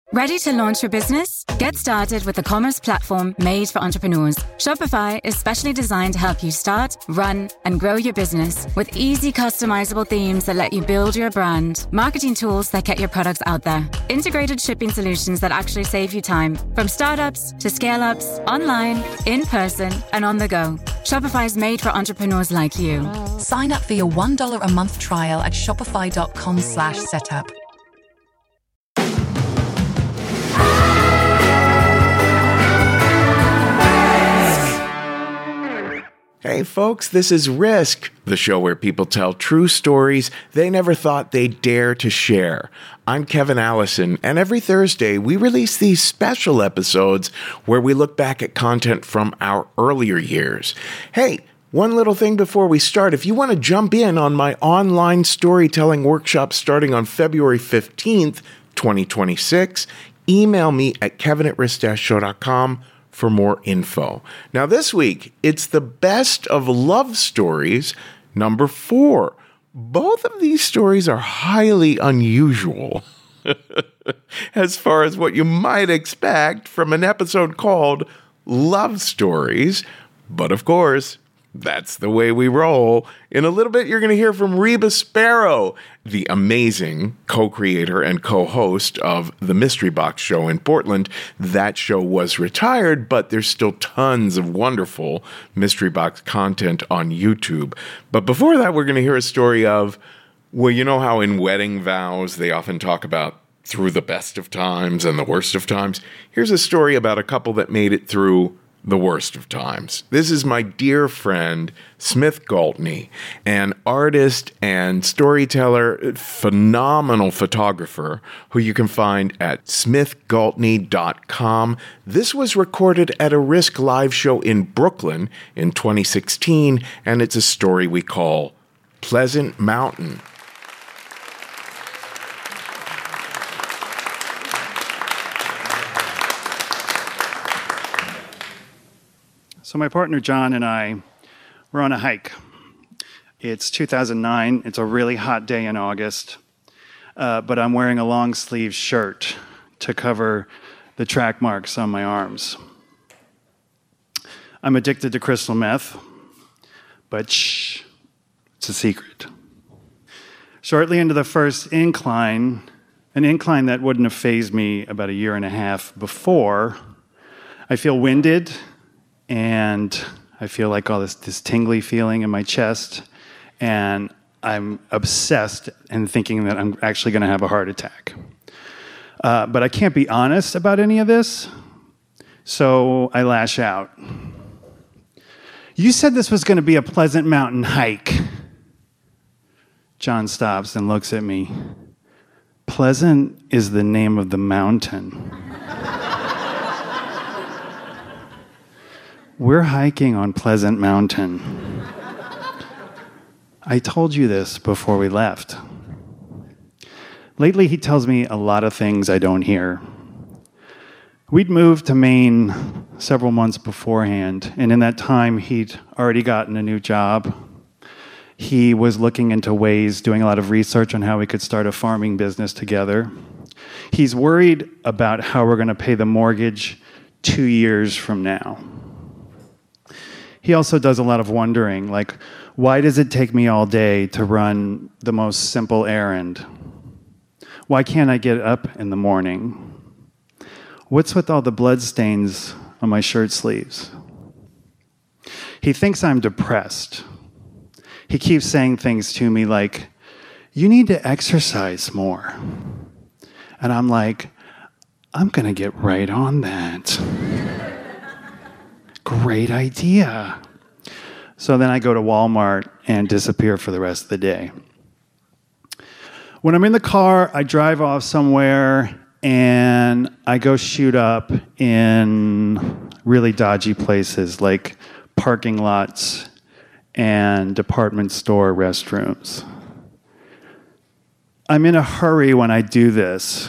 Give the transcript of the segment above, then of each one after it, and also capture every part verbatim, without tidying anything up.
Ready to launch your business? Get started with a commerce platform made for entrepreneurs. Shopify is specially designed to help you start, run, and grow your business with easy customizable themes that let you build your brand, marketing tools that get your products out there, integrated shipping solutions that actually save you time, from startups to scale-ups, online, in person, and on the go. Shopify is made for entrepreneurs like you. Sign up for your one dollar a month trial at shopify.com slash setup. Hey folks, this is Risk, the show where people tell true stories they never thought they'd dare to share. I'm Kevin Allison, and every Thursday we release these special episodes where we look back at content from our earlier years. Hey, one little thing before we start, if you want to jump in on my online storytelling workshop starting on February fifteenth, twenty twenty-six, email me at kevin at risk dash show dot com for more info. Now this week, it's the best of love stories, number four. Both of these stories are highly unusual as far as what you might expect from an episode called Love Stories. But of course, that's the way we roll. In a little bit, you're going to hear from Reba Sparrow, the amazing co-creator and co-host of the Mystery Box show in Portland. That show was retired, but there's still tons of wonderful Mystery Box content on YouTube. But before that, we're going to hear a story of, well, you know how in wedding vows, they often talk about through the best of times and the worst of times? Here's a story about a couple that made it through the worst of times. This is my dear friend, Smith Galtney, an artist and storyteller, phenomenal photographer, who you can find at smith galtney dot com. This was recorded at a Risk live show in Brooklyn in twenty sixteen, and it's a story we call Pleasant Mountain. So my partner John and I were on a hike. It's two thousand nine. It's a really hot day in August, uh, but I'm wearing a long sleeve shirt to cover the track marks on my arms. I'm addicted to crystal meth, but shh, it's a secret. Shortly into the first incline, an incline that wouldn't have fazed me about a year and a half before, I feel winded, and I feel like all this, this tingly feeling in my chest, and I'm obsessed and thinking that I'm actually going to have a heart attack. Uh, but I can't be honest about any of this, so I lash out. You said this was going to be a Pleasant Mountain hike. John stops and looks at me. Pleasant is the name of the mountain. We're hiking on Pleasant Mountain. I told you this before we left. Lately, he tells me a lot of things I don't hear. We'd moved to Maine several months beforehand, and in that time, he'd already gotten a new job. He was looking into ways, doing a lot of research on how we could start a farming business together. He's worried about how we're going to pay the mortgage two years from now. He also does a lot of wondering, like, why does it take me all day to run the most simple errand? Why can't I get up in the morning? What's with all the blood stains on my shirt sleeves? He thinks I'm depressed. He keeps saying things to me like, you need to exercise more. And I'm like, I'm going to get right on that. Great idea. So then I go to Walmart and disappear for the rest of the day. When I'm in the car, I drive off somewhere and I go shoot up in really dodgy places like parking lots and department store restrooms. I'm in a hurry when I do this.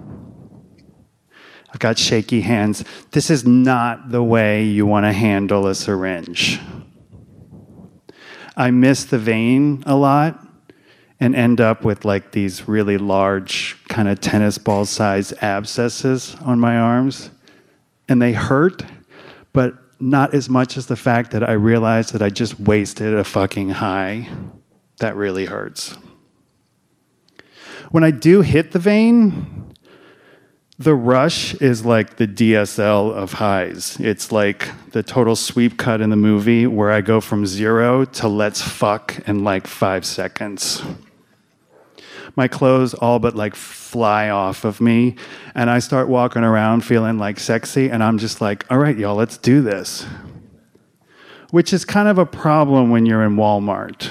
I've got shaky hands. This is not the way you want to handle a syringe. I miss the vein a lot, and end up with like these really large kind of tennis ball size abscesses on my arms. And they hurt, but not as much as the fact that I realized that I just wasted a fucking high. That really hurts. When I do hit the vein, the rush is like the D S L of highs. It's like the total sweep cut in the movie where I go from zero to let's fuck in like five seconds. My clothes all but like fly off of me, and I start walking around feeling like sexy, and I'm just like, all right, y'all, let's do this. Which is kind of a problem when you're in Walmart.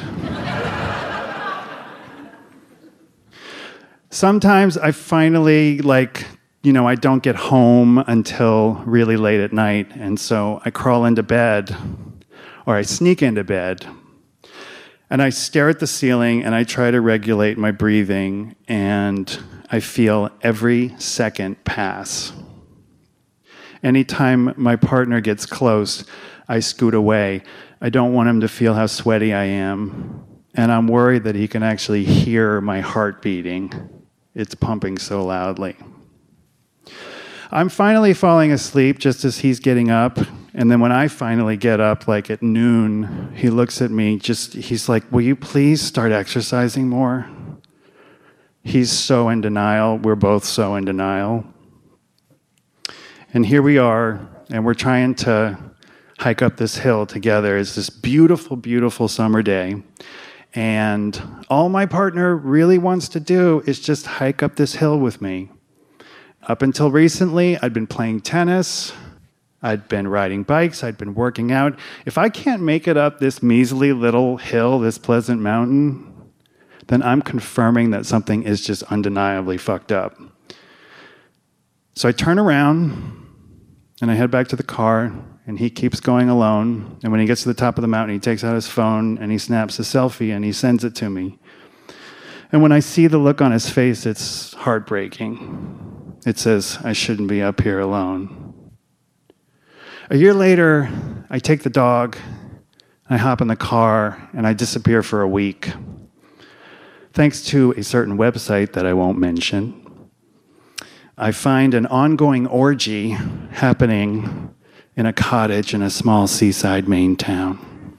Sometimes I finally, like, you know, I don't get home until really late at night, and so I crawl into bed, or I sneak into bed, and I stare at the ceiling, and I try to regulate my breathing, and I feel every second pass. Anytime my partner gets close, I scoot away. I don't want him to feel how sweaty I am, and I'm worried that he can actually hear my heart beating. It's pumping so loudly. I'm finally falling asleep just as he's getting up. And then when I finally get up, like at noon, he looks at me, just, he's like, will you please start exercising more? He's so in denial. We're both so in denial. And here we are, and we're trying to hike up this hill together. It's this beautiful, beautiful summer day. And all my partner really wants to do is just hike up this hill with me. Up until recently, I'd been playing tennis, I'd been riding bikes, I'd been working out. If I can't make it up this measly little hill, this pleasant mountain, then I'm confirming that something is just undeniably fucked up. So I turn around, and I head back to the car, and he keeps going alone. And when he gets to the top of the mountain, he takes out his phone, and he snaps a selfie, and he sends it to me. And when I see the look on his face, it's heartbreaking. It says, I shouldn't be up here alone. A year later, I take the dog, I hop in the car, and I disappear for a week. Thanks to a certain website that I won't mention, I find an ongoing orgy happening in a cottage in a small seaside Maine town.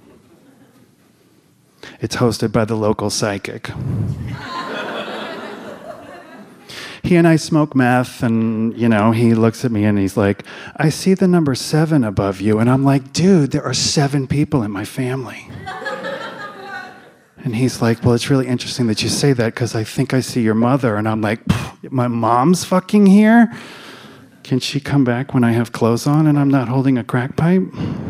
It's hosted by the local psychic. He and I smoke meth, and, you know, he looks at me and he's like, I see the number seven above you. And I'm like, dude, there are seven people in my family. And he's like, well, it's really interesting that you say that because I think I see your mother. And I'm like, my mom's fucking here? Can she come back when I have clothes on and I'm not holding a crack pipe?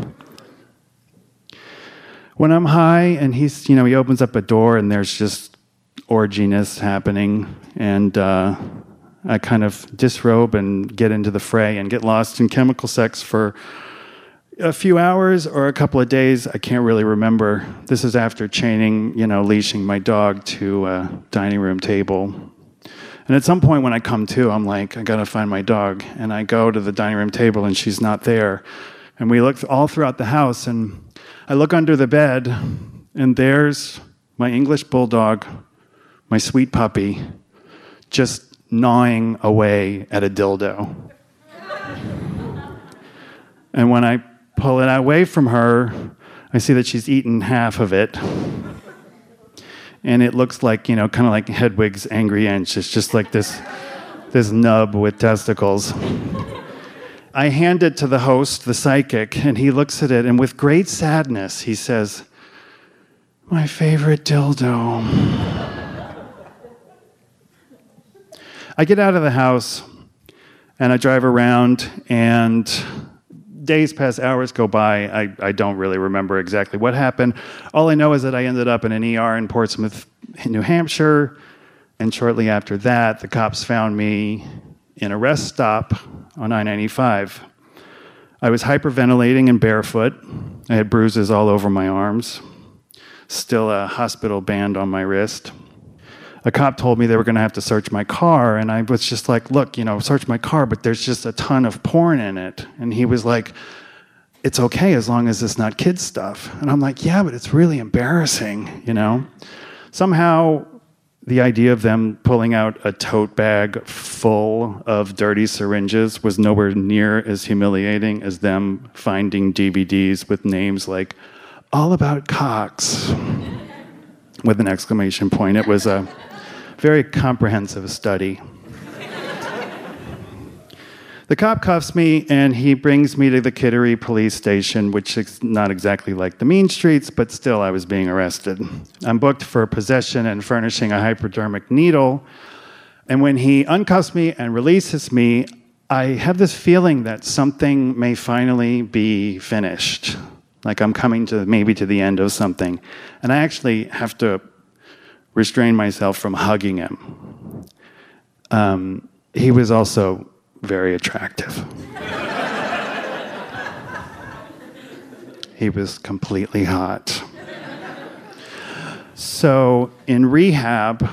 When I'm high and he's, you know, he opens up a door and there's just orginess happening, and uh, I kind of disrobe and get into the fray and get lost in chemical sex for a few hours or a couple of days. I can't really remember. This is after chaining, you know, leashing my dog to a dining room table. And at some point when I come to, I'm like, I gotta find my dog. And I go to the dining room table and she's not there. And we look all throughout the house, and I look under the bed, and there's my English bulldog, my sweet puppy, just gnawing away at a dildo. And when I pull it away from her, I see that she's eaten half of it. And it looks like, you know, kind of like Hedwig's Angry Inch. It's just like this, this nub with testicles. I hand it to the host, the psychic, and he looks at it, and with great sadness, he says, my favorite dildo. I get out of the house, and I drive around, and days pass, hours go by. I, I don't really remember exactly what happened. All I know is that I ended up in an E R in Portsmouth, New Hampshire, and shortly after that, the cops found me in a rest stop on I ninety-five. I was hyperventilating and barefoot. I had bruises all over my arms, still a hospital band on my wrist. A cop told me they were going to have to search my car, and I was just like, look, you know, search my car, but there's just a ton of porn in it. And he was like, it's okay as long as it's not kids stuff. And I'm like, yeah, but it's really embarrassing, you know? Somehow the idea of them pulling out a tote bag full of dirty syringes was nowhere near as humiliating as them finding D V Ds with names like All About Cox with an exclamation point. It was a very comprehensive study. The cop cuffs me, and he brings me to the Kittery police station, which is not exactly like the mean streets, but still I was being arrested. I'm booked for possession and furnishing a hypodermic needle, and when he uncuffs me and releases me, I have this feeling that something may finally be finished, like I'm coming to maybe to the end of something, and I actually have to restrain myself from hugging him. Um, he was also very attractive. He was completely hot. So in rehab,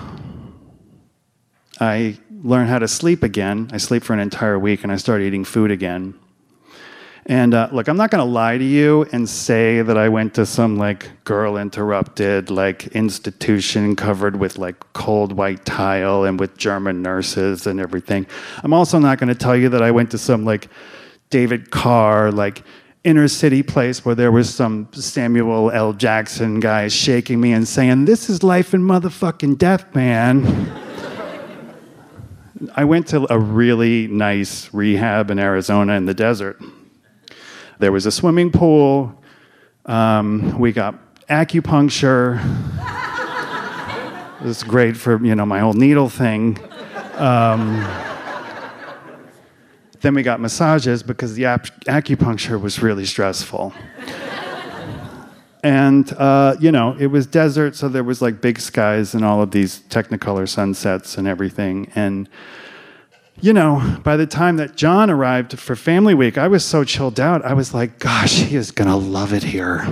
I learned how to sleep again. I sleep for an entire week, and I started eating food again. And uh, look, I'm not going to lie to you and say that I went to some like Girl Interrupted like institution covered with like cold white tile and with German nurses and everything. I'm also not going to tell you that I went to some like David Carr like inner city place where there was some Samuel L. Jackson guy shaking me and saying, "This is life and motherfucking death, man." I went to a really nice rehab in Arizona in the desert. There was a swimming pool. Um, we got acupuncture. It was great for, you know, my whole needle thing. Um, then we got massages because the ap- acupuncture was really stressful. And, uh, you know, it was desert, so there was like big skies and all of these Technicolor sunsets and everything. And you know, by the time that John arrived for Family Week, I was so chilled out. I was like, gosh, he is going to love it here.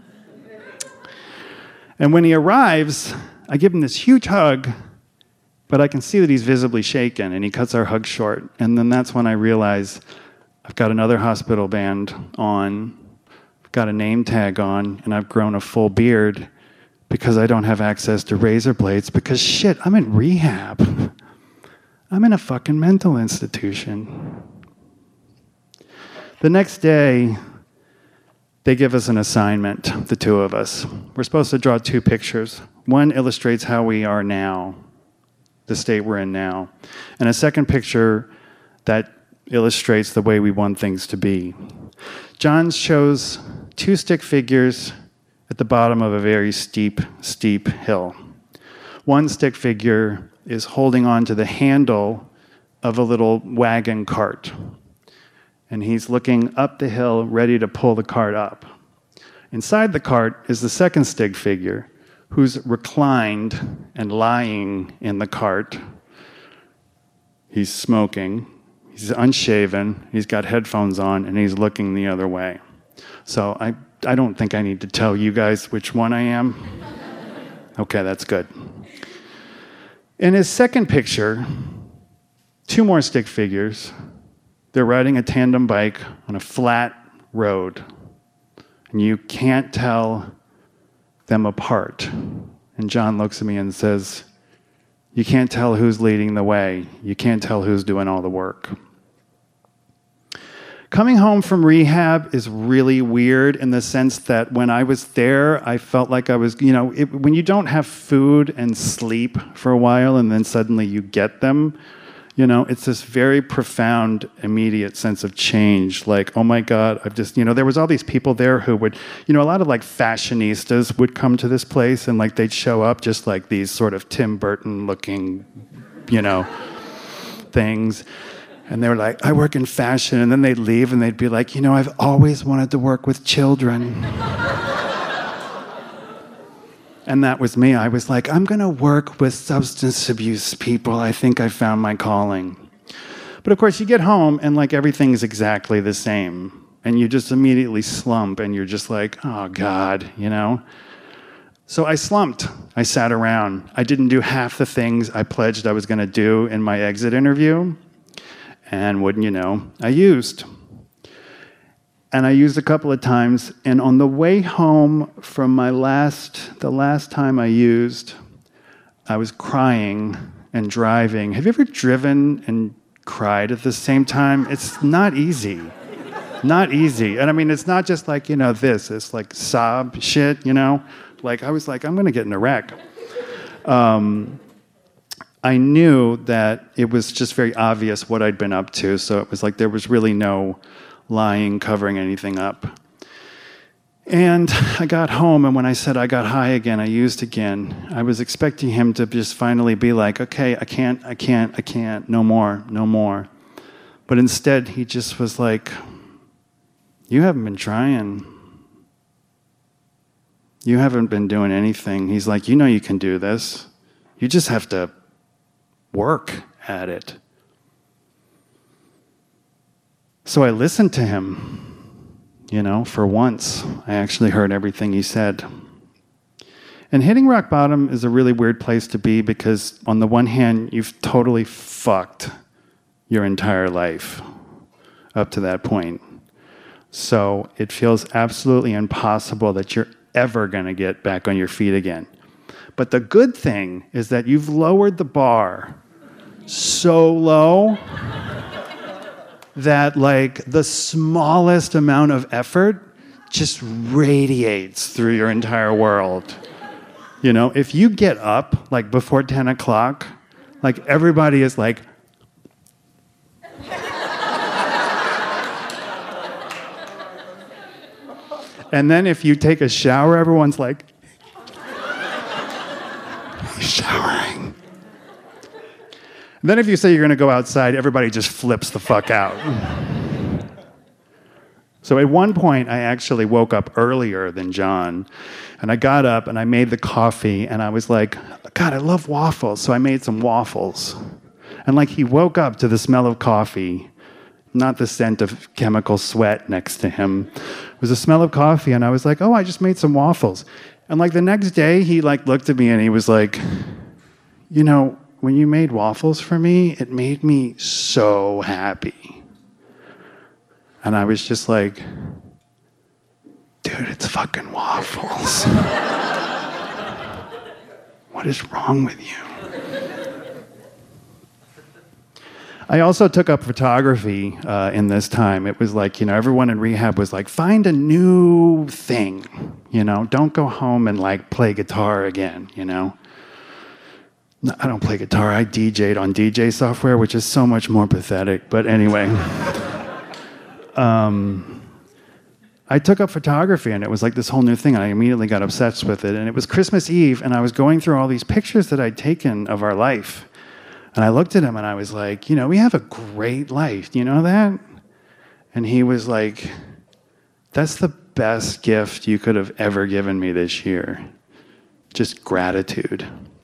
And when he arrives, I give him this huge hug, but I can see that he's visibly shaken, and he cuts our hug short. And then that's when I realize I've got another hospital band on, I've got a name tag on, and I've grown a full beard because I don't have access to razor blades because, shit, I'm in rehab. I'm in a fucking mental institution. The next day, they give us an assignment, the two of us. We're supposed to draw two pictures. One illustrates how we are now, the state we're in now, and a second picture that illustrates the way we want things to be. John shows two stick figures at the bottom of a very steep, steep hill. One stick figure is holding on to the handle of a little wagon cart. And he's looking up the hill, ready to pull the cart up. Inside the cart is the second stick figure, who's reclined and lying in the cart. He's smoking, he's unshaven, he's got headphones on, and he's looking the other way. So I, I don't think I need to tell you guys which one I am. Okay, that's good. In his second picture, two more stick figures. They're riding a tandem bike on a flat road. And you can't tell them apart. And John looks at me and says, "You can't tell who's leading the way. You can't tell who's doing all the work." Coming home from rehab is really weird in the sense that when I was there, I felt like I was, you know, it, when you don't have food and sleep for a while and then suddenly you get them, you know, it's this very profound, immediate sense of change. Like, oh my God, I've just, you know, there was all these people there who would, you know, a lot of like fashionistas would come to this place and like they'd show up just like these sort of Tim Burton looking, you know, things. And they were like, "I work in fashion." And then they'd leave and they'd be like, "You know, I've always wanted to work with children." And that was me. I was like, I'm going to work with substance abuse people. I think I found my calling. But of course, you get home and like everything's exactly the same. And you just immediately slump and you're just like, oh God, you know? So I slumped. I sat around. I didn't do half the things I pledged I was going to do in my exit interview. And wouldn't you know, I used. And I used a couple of times. And on the way home from my last, the last time I used, I was crying and driving. Have you ever driven and cried at the same time? It's not easy. Not easy. And I mean, it's not just like, you know, this. It's like sob shit, you know? Like, I was like, I'm going to get in a wreck. Um, I knew that it was just very obvious what I'd been up to, so it was like there was really no lying, covering anything up. And I got home, and when I said I got high again, I used again, I was expecting him to just finally be like, okay, I can't, I can't, I can't, no more, no more. But instead, he just was like, you haven't been trying. You haven't been doing anything. He's like, you know you can do this. You just have to work at it. So I listened to him. You know, for once, I actually heard everything he said. And hitting rock bottom is a really weird place to be because, on the one hand, you've totally fucked your entire life up to that point. So it feels absolutely impossible that you're ever going to get back on your feet again. But the good thing is that you've lowered the bar so low that like the smallest amount of effort just radiates through your entire world. You know, if you get up like before ten o'clock, like everybody is like, and then if you take a shower, everyone's like, he's showering. And then if you say you're going to go outside, everybody just flips the fuck out. So at one point, I actually woke up earlier than John. And I got up and I made the coffee. And I was like, God, I love waffles. So I made some waffles. And like he woke up to the smell of coffee, not the scent of chemical sweat next to him. It was the smell of coffee. And I was like, oh, I just made some waffles. And like the next day, he like looked at me and he was like, you know, when you made waffles for me, it made me so happy. And I was just like, dude, it's fucking waffles. What is wrong with you? I also took up photography uh, in this time. It was like, you know, everyone in rehab was like, find a new thing, you know, don't go home and like play guitar again, you know. No, I don't play guitar. I D J'd on D J software, which is so much more pathetic. But anyway, um, I took up photography, and it was like this whole new thing. And I immediately got obsessed with it. And it was Christmas Eve, and I was going through all these pictures that I'd taken of our life. And I looked at him, and I was like, you know, we have a great life. Do you know that? And he was like, that's the best gift you could have ever given me this year. Just gratitude.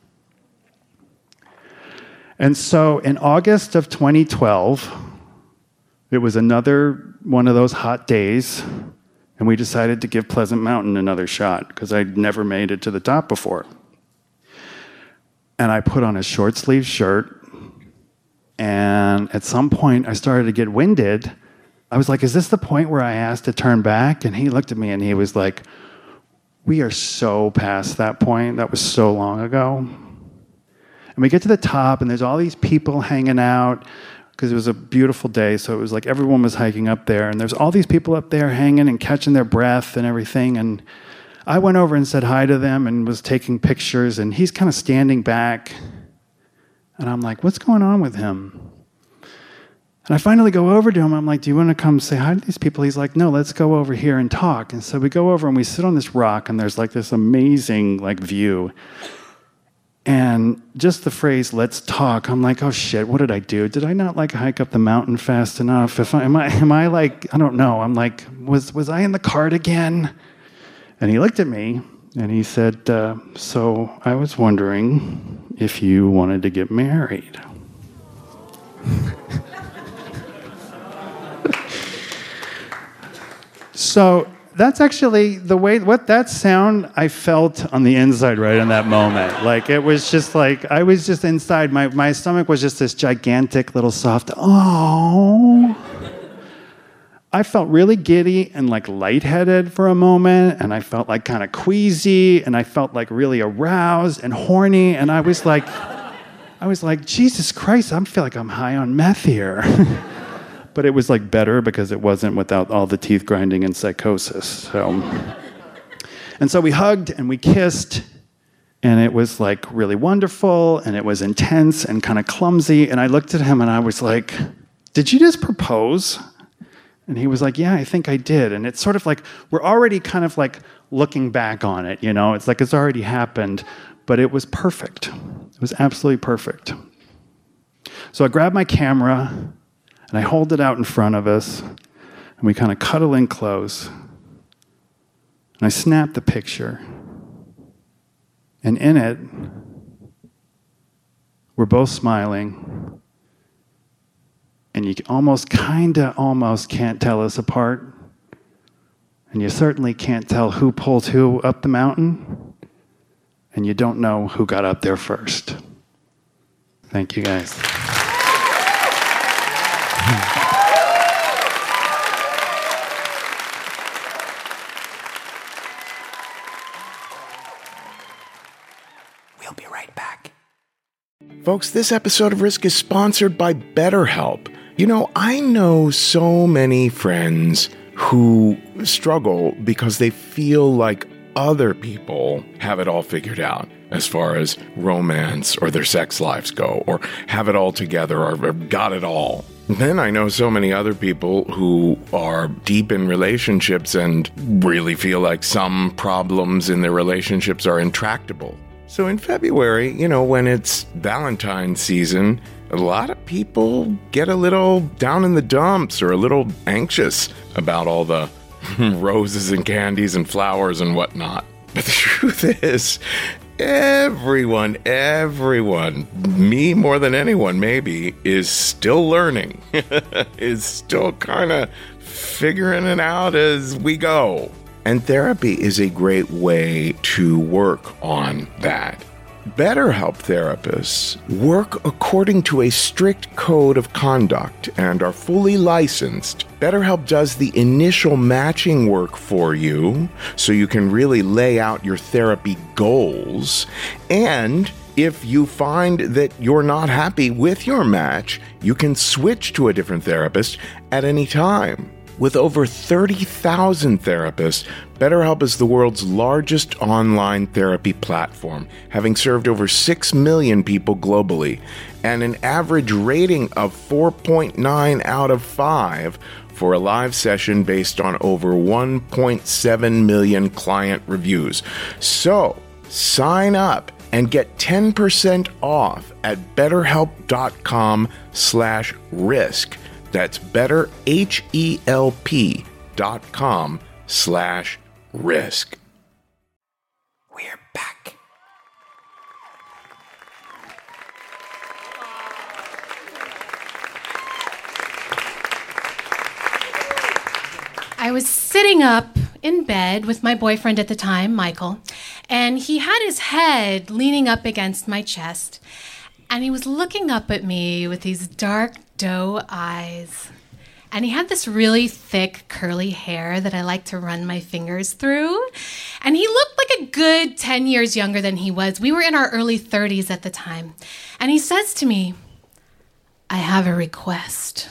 And so in August of twenty twelve, it was another one of those hot days, and we decided to give Pleasant Mountain another shot because I'd never made it to the top before. And I put on a short sleeve shirt, and at some point I started to get winded. I was like, is this the point where I asked to turn back? And he looked at me and he was like, we are so past that point. That was so long ago. And we get to the top, and there's all these people hanging out because it was a beautiful day. So it was like everyone was hiking up there. And there's all these people up there hanging and catching their breath and everything. And I went over and said hi to them and was taking pictures. And he's kind of standing back. And I'm like, what's going on with him? And I finally go over to him. I'm like, do you want to come say hi to these people? He's like, no, let's go over here and talk. And so we go over and we sit on this rock. And there's like this amazing like view. And just the phrase, let's talk, I'm like, oh shit, what did I do? Did I not like hike up the mountain fast enough? If I, am I, am I like, I don't know. I'm like, was, was I in the cart again? And he looked at me and he said, uh, so I was wondering if you wanted to get married. So that's actually the way, what that sound I felt on the inside right in that moment. Like, it was just like, I was just inside, my, my stomach was just this gigantic little soft, oh. I felt really giddy and like lightheaded for a moment, and I felt like kind of queasy, and I felt like really aroused and horny, and I was like, I was like, Jesus Christ, I feel like I'm high on meth here. But it was like better because it wasn't without all the teeth grinding and psychosis. So, and so we hugged and we kissed, and it was like really wonderful, and it was intense and kind of clumsy. And I looked at him and I was like, did you just propose? And he was like, yeah, I think I did. And it's sort of like, we're already kind of like looking back on it, you know? It's like it's already happened, but it was perfect. It was absolutely perfect. So I grabbed my camera and I hold it out in front of us, and we kind of cuddle in close. And I snap the picture. And in it, we're both smiling. And you almost, kind of, almost can't tell us apart. And you certainly can't tell who pulled who up the mountain. And you don't know who got up there first. Thank you, guys. We'll be right back. Folks, this episode of Risk is sponsored by BetterHelp. You know, I know so many friends who struggle because they feel like other people have it all figured out as far as romance or their sex lives go, or have it all together, or got it all. Then I know so many other people who are deep in relationships and really feel like some problems in their relationships are intractable. So in February, you know, when it's Valentine's season, a lot of people get a little down in the dumps or a little anxious about all the roses and candies and flowers and whatnot. But the truth is, everyone, everyone, me more than anyone maybe, is still learning, is still kind of figuring it out as we go. And therapy is a great way to work on that. BetterHelp therapists work according to a strict code of conduct and are fully licensed. BetterHelp does the initial matching work for you so you can really lay out your therapy goals. And if you find that you're not happy with your match, you can switch to a different therapist at any time. With over thirty thousand therapists, BetterHelp is the world's largest online therapy platform, having served over six million people globally, and an average rating of four point nine out of five for a live session based on over one point seven million client reviews. So, sign up and get ten percent off at betterhelp.com slash risk. That's betterhelp.com slash risk. We're back. I was sitting up in bed with my boyfriend at the time, Michael, and he had his head leaning up against my chest, and he was looking up at me with these dark doe eyes. And he had this really thick, curly hair that I like to run my fingers through. And he looked like a good ten years younger than he was. We were in our early thirties at the time. And he says to me, "I have a request."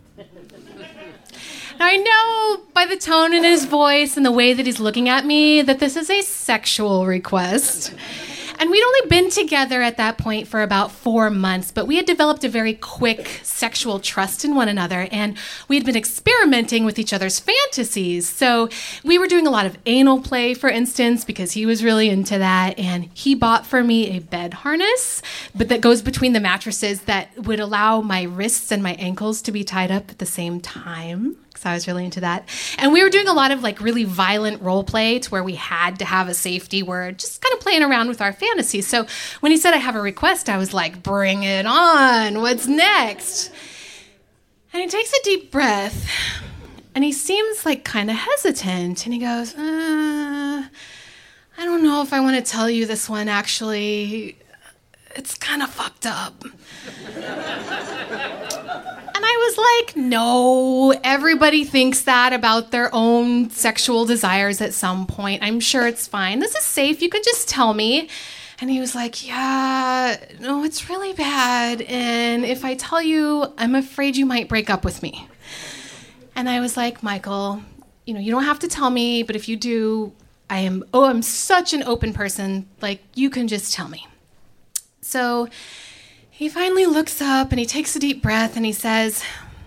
Now, I know by the tone in his voice and the way that he's looking at me that this is a sexual request. And we'd only been together at that point for about four months, but we had developed a very quick sexual trust in one another, and we had been experimenting with each other's fantasies. So we were doing a lot of anal play, for instance, because he was really into that, and he bought for me a bed harness, but that goes between the mattresses that would allow my wrists and my ankles to be tied up at the same time. So I was really into that. And we were doing a lot of like really violent role play to where we had to have a safety word, just kind of playing around with our fantasies. So when he said I have a request, I was like, bring it on. What's next? And he takes a deep breath and he seems like kind of hesitant. And he goes, uh, I don't know if I want to tell you this one, actually. It's kind of fucked up. And I was like, no, everybody thinks that about their own sexual desires at some point. I'm sure it's fine. This is safe. You could just tell me. And he was like, yeah, no, it's really bad. And if I tell you, I'm afraid you might break up with me. And I was like, Michael, you know, you don't have to tell me, but if you do, I am, oh, I'm such an open person. Like, you can just tell me. So he finally looks up and he takes a deep breath and he says,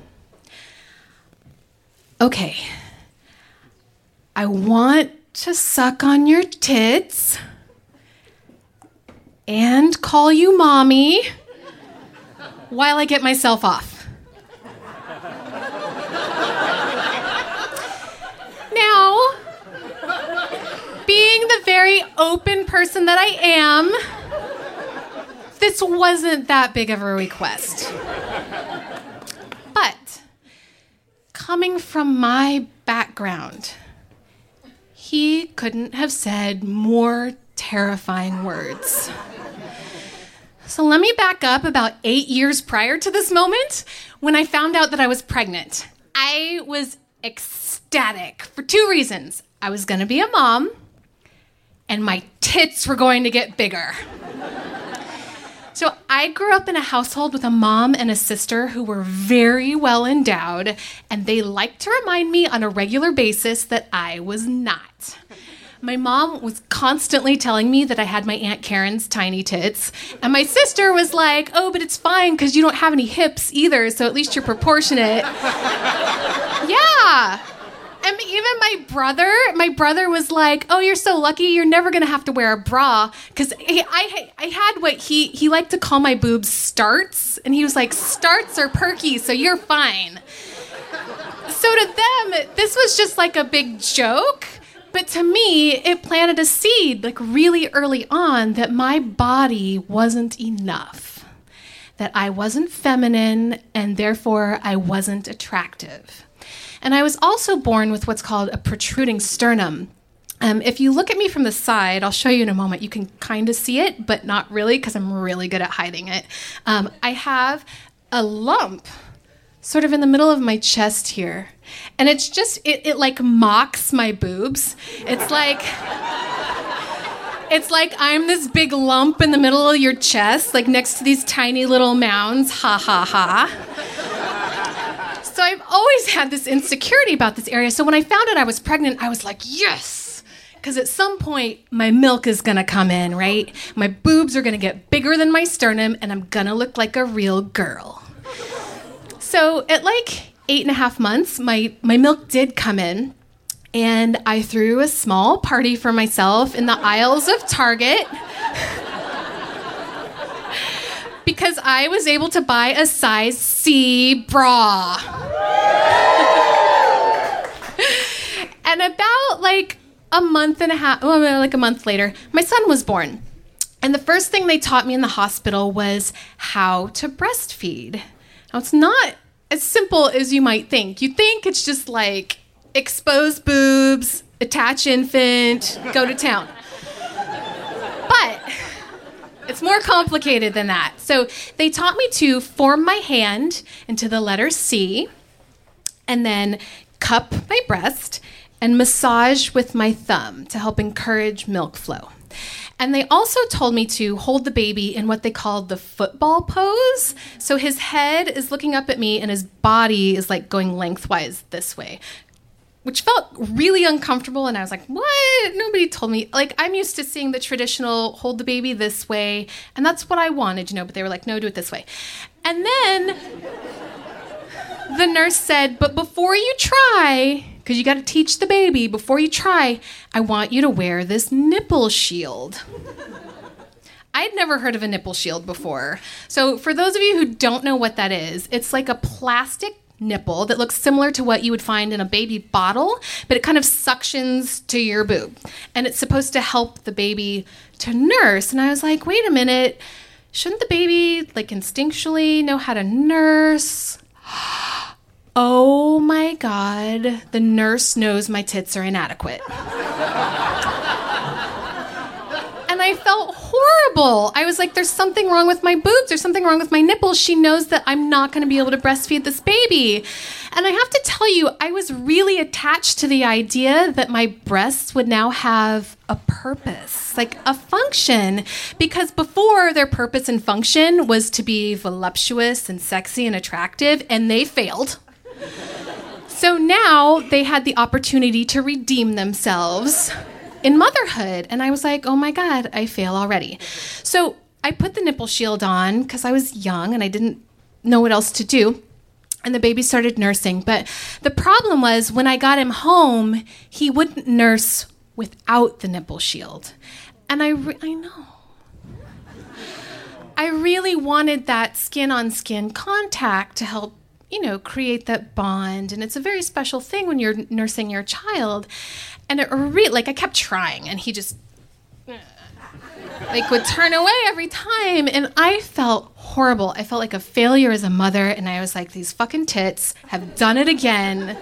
okay, I want to suck on your tits and call you mommy while I get myself off. Now, being the very open person that I am, this wasn't that big of a request. But coming from my background, he couldn't have said more terrifying words. So let me back up about eight years prior to this moment when I found out that I was pregnant. I was ecstatic for two reasons. I was going to be a mom, and my tits were going to get bigger. So I grew up in a household with a mom and a sister who were very well endowed, and they liked to remind me on a regular basis that I was not. My mom was constantly telling me that I had my Aunt Karen's tiny tits, and my sister was like, oh, but it's fine because you don't have any hips either, so at least you're proportionate. Yeah. And even my brother, my brother was like, oh, you're so lucky. You're never going to have to wear a bra. Because I, I had what he, he liked to call my boobs starts. And he was like, starts are perky, so you're fine. So to them, this was just like a big joke. But to me, it planted a seed, like really early on, that my body wasn't enough. That I wasn't feminine, and therefore I wasn't attractive. And I was also born with what's called a protruding sternum. Um, if you look at me from the side, I'll show you in a moment, you can kind of see it, but not really, because I'm really good at hiding it. Um, I have a lump sort of in the middle of my chest here. And it's just, it, it like mocks my boobs. It's like, it's like I'm this big lump in the middle of your chest, like next to these tiny little mounds, ha ha ha. So I've always had this insecurity about this area. So when I found out I was pregnant, I was like, yes, because at some point my milk is going to come in, right? My boobs are going to get bigger than my sternum, and I'm going to look like a real girl. So at like eight and a half months, my, my milk did come in, and I threw a small party for myself in the aisles of Target. Because I was able to buy a size C bra. And about like a month and a half, well, like a month later, my son was born. And the first thing they taught me in the hospital was how to breastfeed. Now, it's not as simple as you might think. You think it's just like expose boobs, attach infant, go to town. But it's more complicated than that. So they taught me to form my hand into the letter C, and then cup my breast and massage with my thumb to help encourage milk flow. And they also told me to hold the baby in what they called the football pose. So his head is looking up at me and his body is like going lengthwise this way, which felt really uncomfortable. And I was like, what? Nobody told me. Like, I'm used to seeing the traditional hold the baby this way, and that's what I wanted, you know, but they were like, no, do it this way. And then the nurse said, but before you try, because you got to teach the baby, before you try, I want you to wear this nipple shield. I'd never heard of a nipple shield before. So for those of you who don't know what that is, it's like a plastic nipple that looks similar to what you would find in a baby bottle, but it kind of suctions to your boob. And it's supposed to help the baby to nurse. And I was like, wait a minute, shouldn't the baby like instinctually know how to nurse? Oh my God, the nurse knows my tits are inadequate. And I felt horrible. I was like, there's something wrong with my boobs. There's something wrong with my nipples. She knows that I'm not going to be able to breastfeed this baby. And I have to tell you, I was really attached to the idea that my breasts would now have a purpose, like a function, because before their purpose and function was to be voluptuous and sexy and attractive, and they failed. So now they had the opportunity to redeem themselves in motherhood. And I was like, oh my God, I fail already. So I put the nipple shield on because I was young and I didn't know what else to do. And the baby started nursing. But the problem was when I got him home, he wouldn't nurse without the nipple shield. And I, re- I know. I really wanted that skin-on-skin contact to help, you know, create that bond. And it's a very special thing when you're nursing your child. And it re- like I kept trying, and he just like would turn away every time. And I felt horrible. I felt like a failure as a mother. And I was like, these fucking tits have done it again.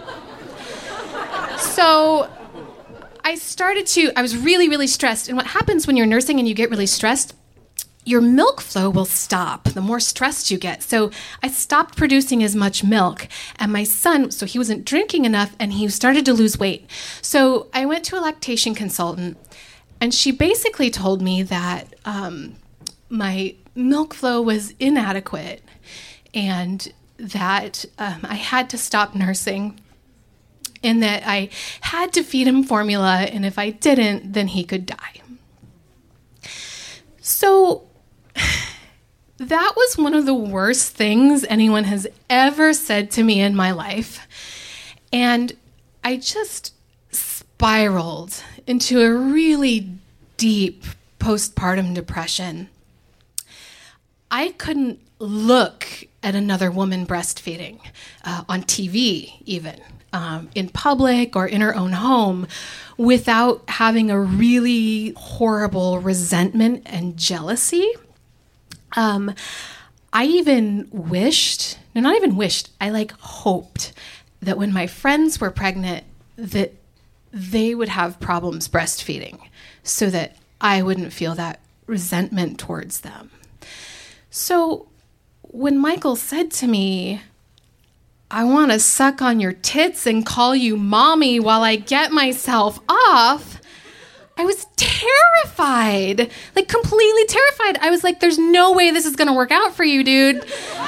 So I started to, I was really, really stressed. And what happens when you're nursing and you get really stressed, your milk flow will stop the more stressed you get. So I stopped producing as much milk. And my son, so he wasn't drinking enough, and he started to lose weight. So I went to a lactation consultant, and she basically told me that um, my milk flow was inadequate and that um, I had to stop nursing, and that I had to feed him formula, and if I didn't, then he could die. So that was one of the worst things anyone has ever said to me in my life. And I just spiraled into a really deep postpartum depression. I couldn't look at another woman breastfeeding, uh, on T V even, um, in public or in her own home, without having a really horrible resentment and jealousy. Um, I even wished, no, not even wished, I like hoped that when my friends were pregnant, that they would have problems breastfeeding so that I wouldn't feel that resentment towards them. So when Michael said to me, I want to suck on your tits and call you mommy while I get myself off, I was terrified, like completely terrified. I was like, there's no way this is going to work out for you, dude.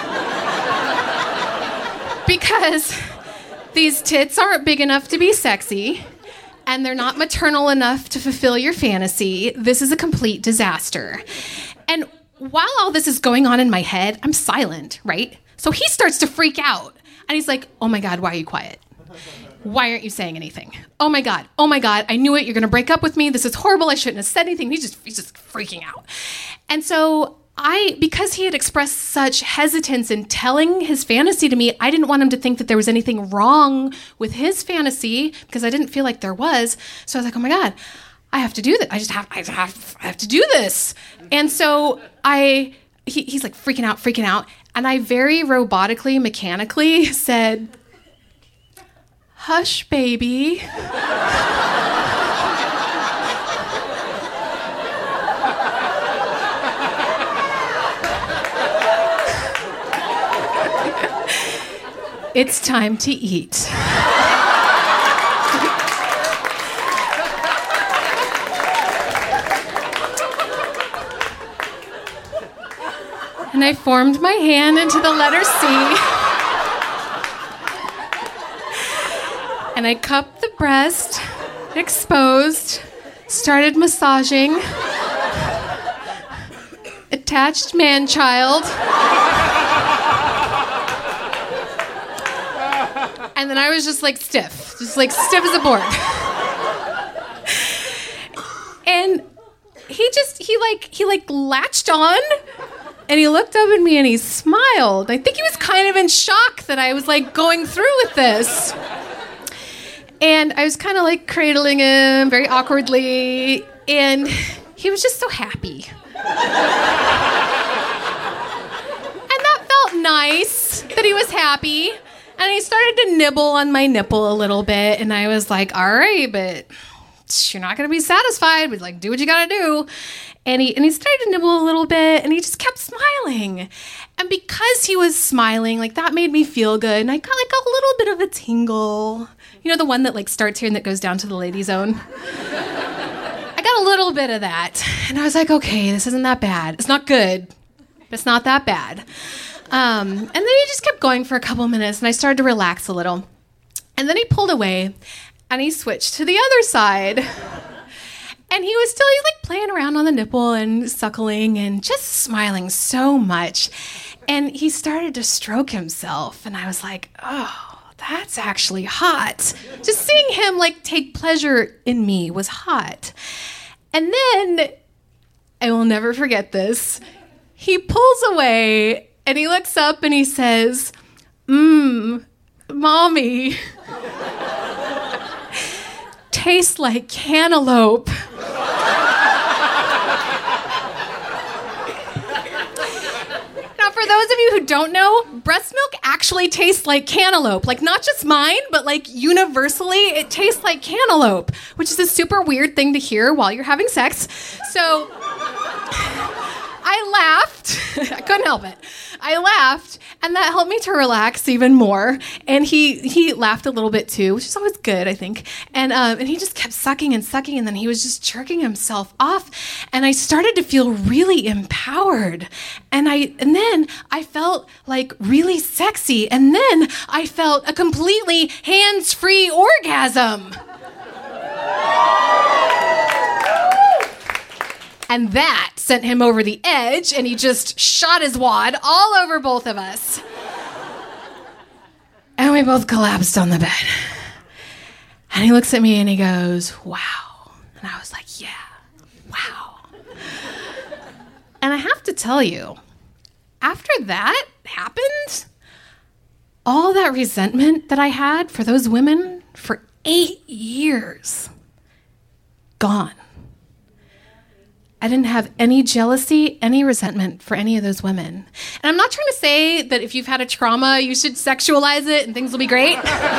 Because these tits aren't big enough to be sexy, and they're not maternal enough to fulfill your fantasy. This is a complete disaster. And while all this is going on in my head, I'm silent, right? So he starts to freak out. And he's like, oh my God, why are you quiet? Why aren't you saying anything? Oh my God, oh my God, I knew it. You're going to break up with me. This is horrible. I shouldn't have said anything. He's just, he's just freaking out. And so I, because he had expressed such hesitance in telling his fantasy to me, I didn't want him to think that there was anything wrong with his fantasy, because I didn't feel like there was. So I was like, oh my God, I have to do this. I just have, I have, I have to do this. And so I, he, he's like freaking out, freaking out. And I very robotically, mechanically said, hush, baby. It's time to eat. And I formed my hand into the letter C. And I cupped the breast, exposed, started massaging, attached man-child. And then I was just like stiff, just like stiff as a board. And he just, he like, he like latched on. And he looked up at me and he smiled. I think he was kind of in shock that I was like going through with this. And I was kind of like cradling him very awkwardly. And he was just so happy. And that felt nice that he was happy. And he started to nibble on my nipple a little bit. And I was like, all right, but you're not going to be satisfied, but like, do what you got to do. And he, and he started to nibble a little bit, and he just kept smiling. And because he was smiling, like, that made me feel good. And I got like a little bit of a tingle. You know, the one that like starts here and that goes down to the lady zone? I got a little bit of that. And I was like, okay, this isn't that bad. It's not good, but it's not that bad. Um, and then he just kept going for a couple minutes, and I started to relax a little. And then he pulled away, and he switched to the other side. And he was still he's like playing around on the nipple and suckling and just smiling so much. And he started to stroke himself. And I was like, oh, that's actually hot. Just seeing him like take pleasure in me was hot. And then, I will never forget this, he pulls away and he looks up and he says, mmm, mommy, tastes like cantaloupe. Now, for those of you who don't know, breast milk actually tastes like cantaloupe. Like, not just mine, but like universally, it tastes like cantaloupe, which is a super weird thing to hear while you're having sex. So I laughed. I couldn't help it. I laughed, and that helped me to relax even more. And he he laughed a little bit too, which is always good, I think. And um, and he just kept sucking and sucking, and then he was just jerking himself off. And I started to feel really empowered. And I and then I felt like really sexy. And then I felt a completely hands-free orgasm. And that sent him over the edge, and he just shot his wad all over both of us. And we both collapsed on the bed. And he looks at me and he goes, wow. And I was like, yeah, wow. And I have to tell you, after that happened, all that resentment that I had for those women for eight years, gone. I didn't have any jealousy, any resentment for any of those women. And I'm not trying to say that if you've had a trauma, you should sexualize it and things will be great.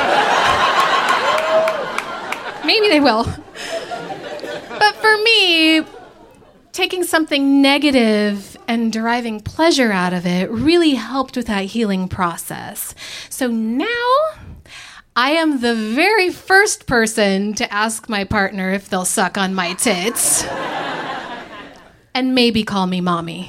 Maybe they will. But for me, taking something negative and deriving pleasure out of it really helped with that healing process. So now I am the very first person to ask my partner if they'll suck on my tits. And maybe call me mommy.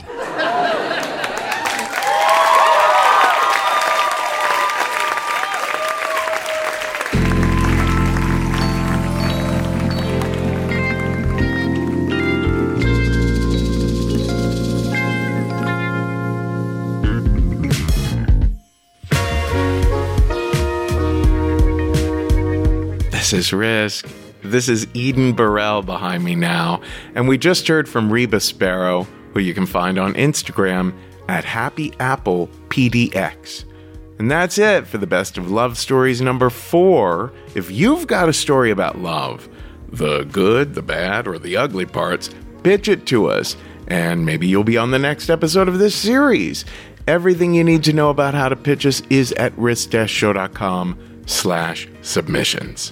This is Risk. This is Eden Burrell behind me now, and we just heard from Reba Sparrow, who you can find on Instagram at Happy Apple P D X. And that's it for the Best of Love Stories number four. If you've got a story about love, the good, the bad, or the ugly parts, pitch it to us, and maybe you'll be on the next episode of this series. Everything you need to know about how to pitch us is at risk-show.com slash submissions.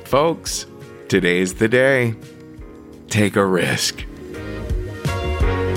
Folks, today's the day. Take a risk.